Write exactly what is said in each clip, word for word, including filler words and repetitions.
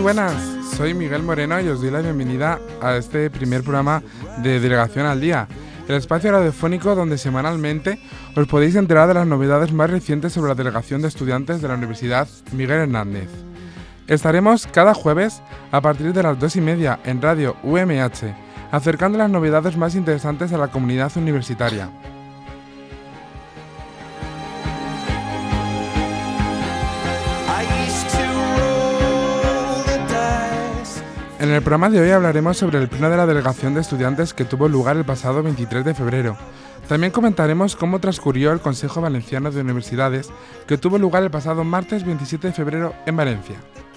buenas, soy Miguel Moreno y os doy la bienvenida a este primer programa de Delegación al Día, el espacio radiofónico donde semanalmente os podéis enterar de las novedades más recientes sobre la Delegación de Estudiantes de la Universidad Miguel Hernández. Estaremos cada jueves a partir de las dos y media en Radio U M H, acercando las novedades más interesantes a la comunidad universitaria. En el programa de hoy hablaremos sobre el pleno de la Delegación de Estudiantes que tuvo lugar el pasado veintitrés de febrero. También comentaremos cómo transcurrió el Consejo Valenciano de Universidades que tuvo lugar el pasado martes veintisiete de febrero en Valencia.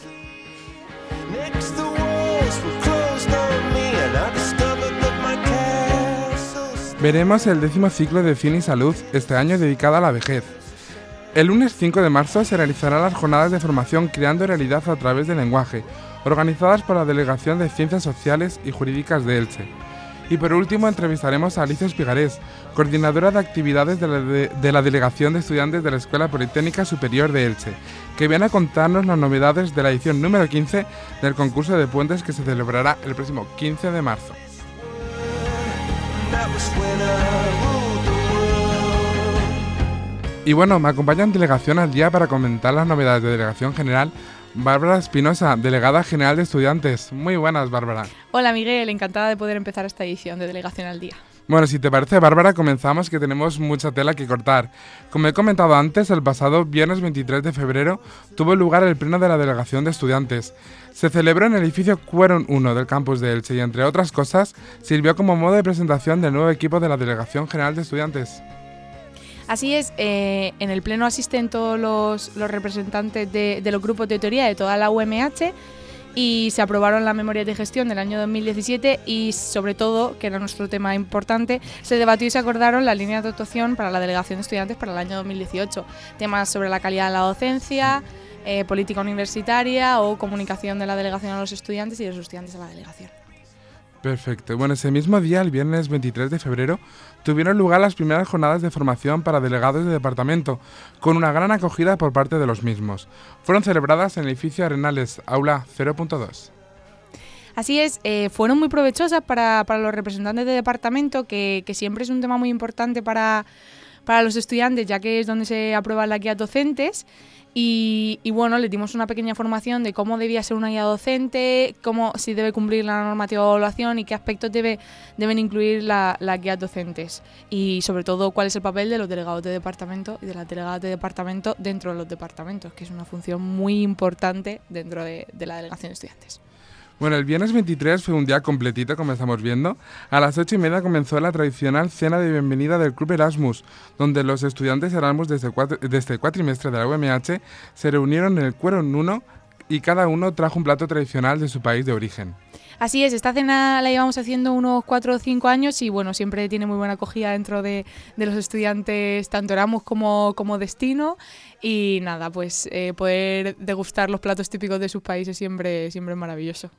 Veremos el décimo ciclo de Cine y Salud, este año dedicado a la vejez. El lunes cinco de marzo se realizarán las jornadas de formación Creando Realidad a través del lenguaje, organizadas por la Delegación de Ciencias Sociales y Jurídicas de Elche. Y por último entrevistaremos a Alicia Espigarés, coordinadora de actividades de la, de, de la Delegación de Estudiantes de la Escuela Politécnica Superior de Elche, que viene a contarnos las novedades de la edición número quince del concurso de puentes que se celebrará el próximo quince de marzo. Y bueno, me acompaña en Delegación al Día para comentar las novedades de Delegación General Bárbara Espinosa, delegada general de estudiantes. Muy buenas, Bárbara. Hola, Miguel, encantada de poder empezar esta edición de Delegación al Día. Bueno, si te parece, Bárbara, comenzamos, que tenemos mucha tela que cortar. Como he comentado antes, el pasado viernes veintitrés de febrero tuvo lugar el pleno de la Delegación de Estudiantes. Se celebró en el edificio Quórum uno del campus de Elche y, entre otras cosas, sirvió como modo de presentación del nuevo equipo de la Delegación General de Estudiantes. Así es, eh, en el pleno asisten todos los, los representantes de, de los grupos de teoría de toda la U M H y se aprobaron las memorias de gestión del año dos mil diecisiete y, sobre todo, que era nuestro tema importante, se debatió y se acordaron las líneas de actuación para la Delegación de Estudiantes para el año dos mil dieciocho. Temas sobre la calidad de la docencia, eh, política universitaria o comunicación de la delegación a los estudiantes y de los estudiantes a la delegación. Perfecto. Bueno, ese mismo día, el viernes veintitrés de febrero, tuvieron lugar las primeras jornadas de formación para delegados de departamento, con una gran acogida por parte de los mismos. Fueron celebradas en el edificio Arenales, aula cero punto dos. Así es, eh, fueron muy provechosas para, para los representantes de departamento, que, que siempre es un tema muy importante para, para los estudiantes, ya que es donde se aprueban las guías docentes. Y, y bueno, les dimos una pequeña formación de cómo debía ser una guía docente, cómo si debe cumplir la normativa de evaluación y qué aspectos debe, deben incluir la, las guías docentes. Y sobre todo, cuál es el papel de los delegados de departamento y de las delegadas de departamento dentro de los departamentos, que es una función muy importante dentro de, de la delegación de estudiantes. Bueno, el viernes veintitrés fue un día completito, como estamos viendo. A las ocho y media comenzó la tradicional cena de bienvenida del Club Erasmus, donde los estudiantes Erasmus desde el cuatrimestre de la U M H se reunieron en el Quórum uno y cada uno trajo un plato tradicional de su país de origen. Así es, esta cena la llevamos haciendo unos cuatro o cinco años y bueno, siempre tiene muy buena acogida dentro de, de los estudiantes, tanto Erasmus como, como destino. Y nada, pues eh, poder degustar los platos típicos de sus países siempre, siempre es maravilloso.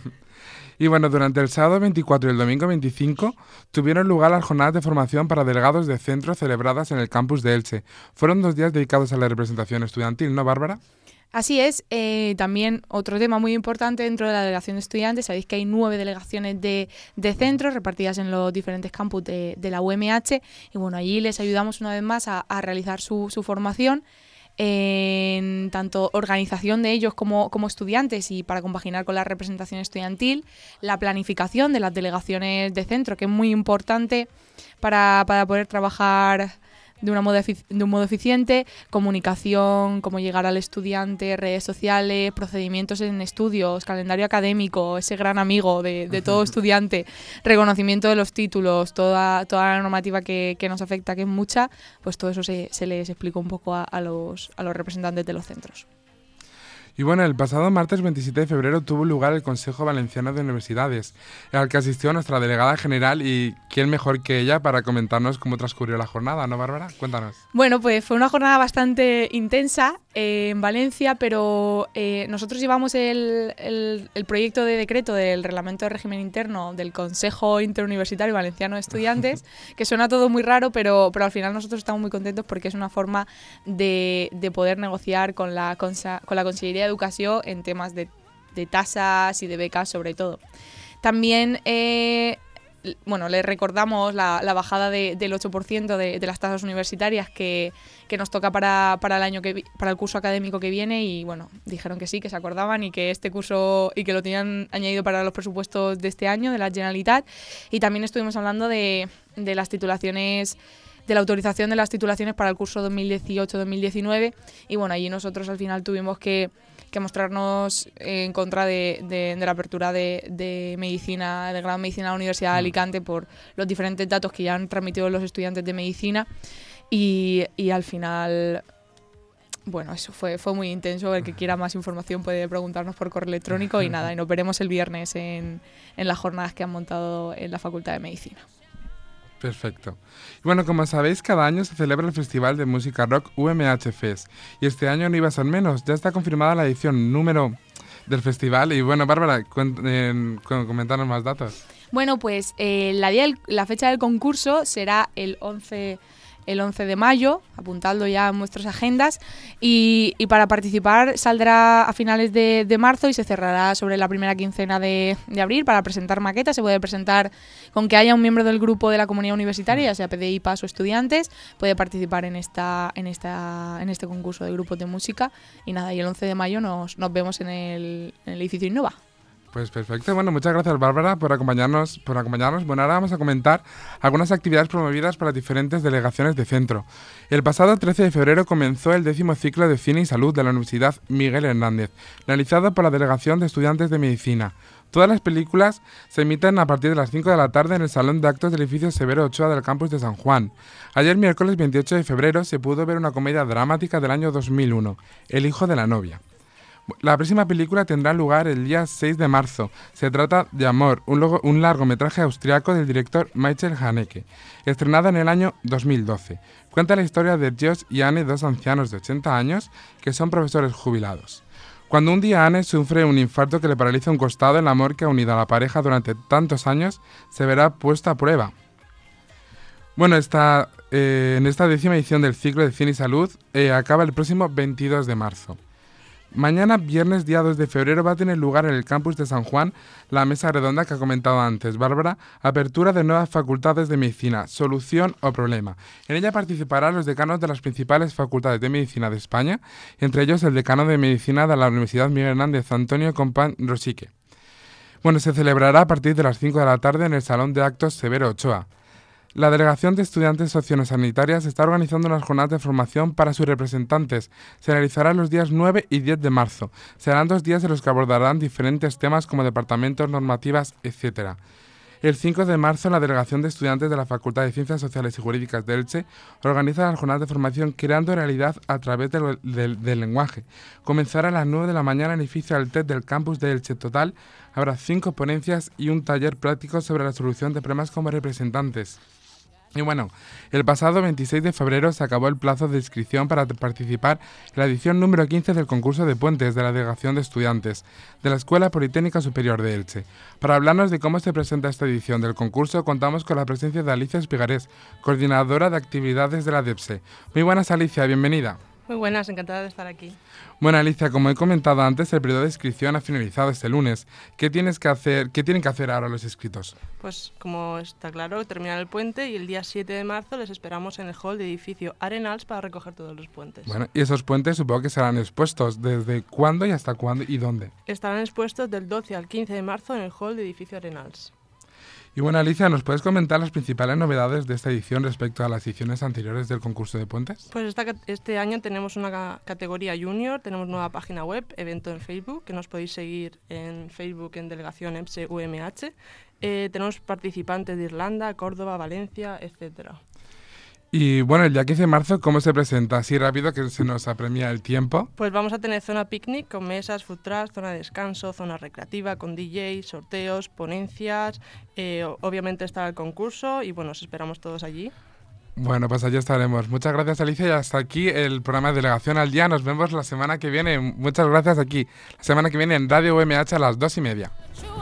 Y bueno, durante el sábado veinticuatro y el domingo veinticinco tuvieron lugar las jornadas de formación para delegados de centro celebradas en el campus de Elche. Fueron dos días dedicados a la representación estudiantil, ¿no, Bárbara? Así es, eh, también otro tema muy importante dentro de la delegación de estudiantes, sabéis que hay nueve delegaciones de, de centros repartidas en los diferentes campus de, de la U M H y bueno, allí les ayudamos una vez más a, a realizar su, su formación en tanto organización de ellos como, como estudiantes y para compaginar con la representación estudiantil, la planificación de las delegaciones de centro, que es muy importante para, para poder trabajar de, una modo efic- de un modo eficiente, comunicación, cómo llegar al estudiante, redes sociales, procedimientos en estudios, calendario académico, ese gran amigo de, de todo estudiante, reconocimiento de los títulos, toda, toda la normativa que, que nos afecta, que es mucha, pues todo eso se, se les explicó un poco a, a, los, a los representantes de los centros. Y bueno, el pasado martes veintisiete de febrero tuvo lugar el Consejo Valenciano de Universidades, al que asistió nuestra delegada general y quién mejor que ella para comentarnos cómo transcurrió la jornada, ¿no, Bárbara? Cuéntanos. Bueno, pues fue una jornada bastante intensa eh, en Valencia, pero eh, nosotros llevamos el, el, el proyecto de decreto del Reglamento de Régimen Interno del Consejo Interuniversitario Valenciano de Estudiantes, que suena todo muy raro, pero, pero al final nosotros estamos muy contentos porque es una forma de, de poder negociar con la, con la Consellería de Educación en temas de de tasas y de becas sobre todo. También, eh, bueno, les recordamos la, la bajada de, del ocho por ciento de, de las tasas universitarias que, que nos toca para, para el año que para el curso académico que viene, y bueno, dijeron que sí, que se acordaban y que este curso y que lo tenían añadido para los presupuestos de este año de la Generalitat. Y también estuvimos hablando de, de las titulaciones, de la autorización de las titulaciones para el curso dos mil dieciocho dos mil diecinueve, y bueno, allí nosotros al final tuvimos que que mostrarnos en contra de, de, de la apertura de, de medicina, de grado de medicina a la Universidad de Alicante, por los diferentes datos que ya han transmitido los estudiantes de medicina, y, y al final, bueno, eso fue, fue muy intenso. El que quiera más información puede preguntarnos por correo electrónico, y nada, y nos veremos el viernes en, en las jornadas que han montado en la Facultad de Medicina. Perfecto. Y bueno, como sabéis, cada año se celebra el Festival de Música Rock U M H Fest, y este año no iba a ser menos. Ya está confirmada la edición número del festival, y bueno, Bárbara, cuen- eh, comentanos más datos. Bueno, pues eh, la, día del- la fecha del concurso será el once el once de mayo, apuntadlo ya en vuestras agendas, y, y para participar saldrá a finales de, de marzo y se cerrará sobre la primera quincena de, de abril. Para presentar maquetas se puede presentar con que haya un miembro del grupo de la comunidad universitaria, ya sea P D I, P A S o estudiantes, puede participar en esta en esta en este concurso de grupos de música, y nada, y el once de mayo nos, nos vemos en el, en el edificio Innova. Pues perfecto. Bueno, muchas gracias, Bárbara, por acompañarnos. por acompañarnos. Bueno, ahora vamos a comentar algunas actividades promovidas por las diferentes delegaciones de centro. El pasado trece de febrero comenzó el décimo ciclo de Cine y Salud de la Universidad Miguel Hernández, realizado por la Delegación de Estudiantes de Medicina. Todas las películas se emiten a partir de las cinco de la tarde en el Salón de Actos del edificio Severo Ochoa del campus de San Juan. Ayer, miércoles veintiocho de febrero, se pudo ver una comedia dramática del año dos mil uno, El hijo de la novia. La próxima película tendrá lugar el día seis de marzo. Se trata de Amor, un, logo, un largometraje austriaco del director Michael Haneke, estrenada en el año dos mil doce. Cuenta la historia de Josh y Anne, dos ancianos de ochenta años que son profesores jubilados. Cuando un día Anne sufre un infarto que le paraliza un costado, el amor que ha unido a la pareja durante tantos años se verá puesto a prueba. Bueno, esta, eh, en esta décima edición del ciclo de Cine y Salud eh, acaba el próximo veintidós de marzo. Mañana, viernes día dos de febrero, va a tener lugar en el campus de San Juan la mesa redonda que ha comentado antes Bárbara, apertura de nuevas facultades de medicina, solución o problema. En ella participarán los decanos de las principales facultades de medicina de España, entre ellos el decano de medicina de la Universidad Miguel Hernández, Antonio Compán Rosique. Bueno, se celebrará a partir de las cinco de la tarde en el Salón de Actos Severo Ochoa. La Delegación de Estudiantes Sociosanitarias está organizando unas jornadas de formación para sus representantes. Se realizará los días nueve y diez de marzo. Serán dos días en los que abordarán diferentes temas como departamentos, normativas, etcétera. El cinco de marzo, la Delegación de Estudiantes de la Facultad de Ciencias Sociales y Jurídicas de Elche organiza las jornadas de formación Creando Realidad a través del, del, del lenguaje. Comenzará a las nueve de la mañana en el edificio Altet del campus de Elche. Total, habrá cinco ponencias y un taller práctico sobre la solución de problemas como representantes. Y bueno, el pasado veintiséis de febrero se acabó el plazo de inscripción para participar en la edición número quince del concurso de puentes de la Delegación de Estudiantes de la Escuela Politécnica Superior de Elche. Para hablarnos de cómo se presenta esta edición del concurso, contamos con la presencia de Alicia Espigarés, coordinadora de actividades de la D E P S E. Muy buenas, Alicia, bienvenida. Muy buenas, encantada de estar aquí. Bueno, Alicia, como he comentado antes, el periodo de inscripción ha finalizado este lunes. ¿Qué tienes que hacer, qué tienen que hacer ahora los inscritos? Pues como está claro, terminar el puente y el día siete de marzo les esperamos en el hall de edificio Arenals para recoger todos los puentes. Bueno, y esos puentes supongo que serán expuestos. ¿Desde cuándo y hasta cuándo y dónde? Estarán expuestos del doce al quince de marzo en el hall de edificio Arenals. Y bueno, Alicia, ¿nos puedes comentar las principales novedades de esta edición respecto a las ediciones anteriores del concurso de puentes? Pues esta, este año tenemos una ca- categoría junior, tenemos nueva página web, evento en Facebook, que nos podéis seguir en Facebook en Delegación E P S E U M H. Eh, tenemos participantes de Irlanda, Córdoba, Valencia, etcétera. Y bueno, el día quince de marzo, ¿cómo se presenta? Así rápido que se nos apremia el tiempo. Pues vamos a tener zona picnic con mesas, food trucks, zona de descanso, zona recreativa con D J, sorteos, ponencias, eh, obviamente estará el concurso y bueno, os esperamos todos allí. Bueno, pues allí estaremos. Muchas gracias, Alicia, y hasta aquí el programa de Delegación al Día. Nos vemos la semana que viene. Muchas gracias aquí. La semana que viene en Radio U M H a las dos y media.